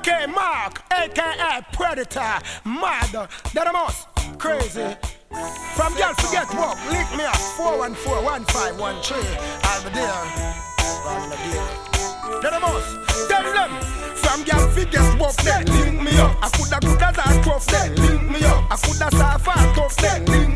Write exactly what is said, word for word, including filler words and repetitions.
K Mark, aka Predator, mad, that I'm us, crazy. From girl forget walk, link me up, four one four one five one three. I'll be there, I'll be there. That I'm us, tell them. From girl forget walk, then link me up. I coulda coulda that tough, then link me up. I coulda saw far tough, then link